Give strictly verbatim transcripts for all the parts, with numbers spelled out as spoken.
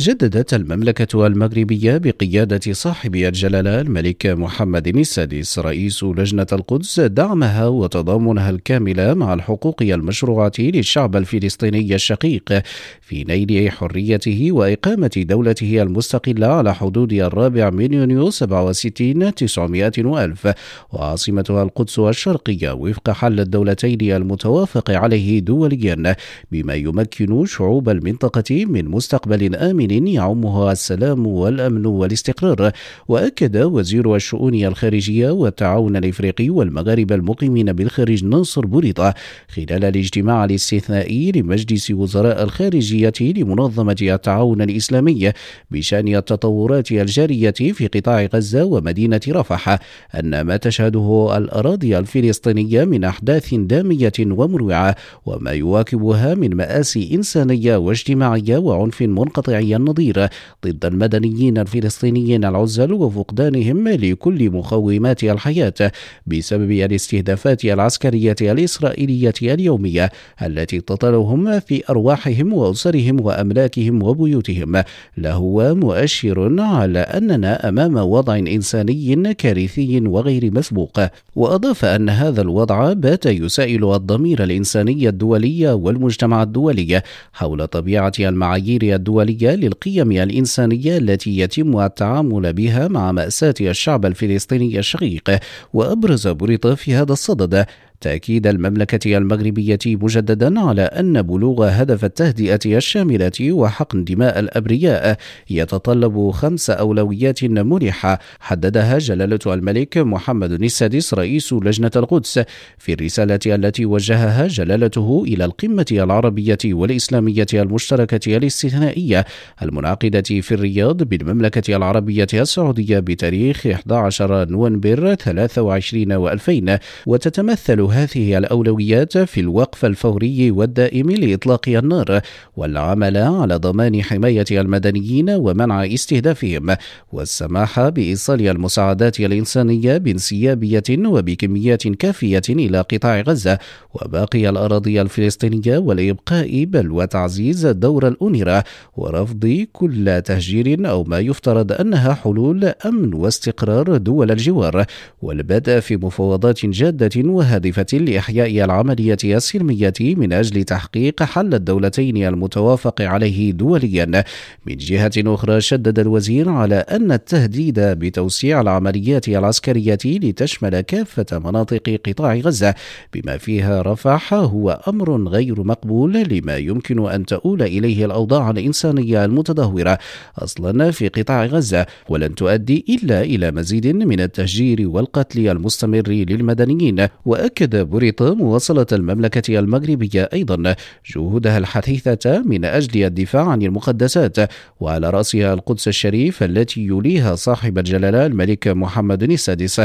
جددت المملكة المغربية بقيادة صاحب الجلالة الملك محمد السادس رئيس لجنة القدس دعمها وتضامنها الكامل مع الحقوق المشروعة للشعب الفلسطيني الشقيق في نيل حريته وإقامة دولته المستقلة على حدود الرابع من يونيو سبعة وستين تسعمائة وألف وعاصمتها القدس الشرقية وفق حل الدولتين المتوافق عليه دوليا، بما يمكن شعوب المنطقة من مستقبل آمن يعمها السلام والأمن والاستقرار. وأكد وزير الشؤون الخارجية والتعاون الإفريقي والمغاربة المقيمين بالخارج ناصر بوريطة خلال الاجتماع الاستثنائي لمجلس وزراء الخارجية لمنظمة التعاون الإسلامي بشأن التطورات الجارية في قطاع غزة ومدينة رفح أن ما تشهده الأراضي الفلسطينية من أحداث دامية ومروعة وما يواكبها من مآسي إنسانية واجتماعية وعنف منقطعي النظير ضد المدنيين الفلسطينيين العزل وفقدانهم لكل مقومات الحياة بسبب الاستهدافات العسكرية الإسرائيلية اليومية التي تطالهم في أرواحهم وأسرهم وأملاكهم وبيوتهم، لهو مؤشر على أننا أمام وضع إنساني كارثي وغير مسبوق. وأضاف أن هذا الوضع بات يسائل الضمير الإنساني الدولي والمجتمع الدولي حول طبيعة المعايير الدولية للقيم الإنسانية التي يتم التعامل بها مع مأساة الشعب الفلسطيني الشقيق. وأبرز بوريطة في هذا الصدد تأكيد المملكة المغربية مجددا على أن بلوغ هدف التهدئة الشاملة وحقن دماء الأبرياء يتطلب خمس أولويات ملحة حددها جلالة الملك محمد السادس رئيس لجنة القدس في الرسالة التي وجهها جلالته إلى القمة العربية والإسلامية المشتركة الاستثنائية المنعقدة في الرياض بالمملكة العربية السعودية بتاريخ أحد عشر نوفمبر ثلاثة وعشرين وألفين. وتتمثل هذه الأولويات في الوقف الفوري والدائم لإطلاق النار والعمل على ضمان حماية المدنيين ومنع استهدافهم والسماح بإيصال المساعدات الإنسانية بانسيابية وبكميات كافية إلى قطاع غزة وباقي الأراضي الفلسطينية والإبقاء بل وتعزيز دور الأونروا ورفض كل تهجير أو ما يفترض أنها حلول أمن واستقرار دول الجوار والبدء في مفاوضات جادة وهادفة لإحياء العملية السلمية من أجل تحقيق حل الدولتين المتوافق عليه دوليا. من جهة أخرى شدد الوزير على أن التهديد بتوسيع العمليات العسكرية لتشمل كافة مناطق قطاع غزة بما فيها رفح هو أمر غير مقبول لما يمكن أن تؤول إليه الأوضاع الإنسانية المتدهورة أصلا في قطاع غزة ولن تؤدي إلا إلى مزيد من التهجير والقتل المستمر للمدنيين. وأكد بوريطة مواصلة المملكة المغربية أيضا جهودها الحثيثة من أجل الدفاع عن المقدسات وعلى رأسها القدس الشريف التي يوليها صاحب الجلالة الملك محمد السادس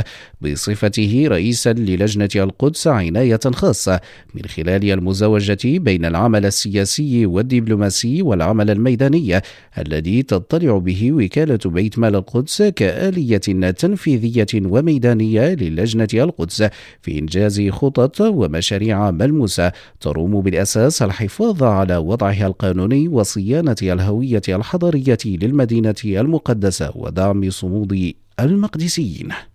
بصفته رئيسا للجنة القدس عناية خاصة من خلال المزاوجة بين العمل السياسي والدبلوماسي والعمل الميداني الذي تطلع به وكالة بيت مال القدس كآلية تنفيذية وميدانية للجنة القدس في إنجاز خطط ومشاريع ملموسة تروم بالأساس الحفاظ على وضعها القانوني وصيانة الهوية الحضارية للمدينة المقدسة ودعم صمود المقدسيين.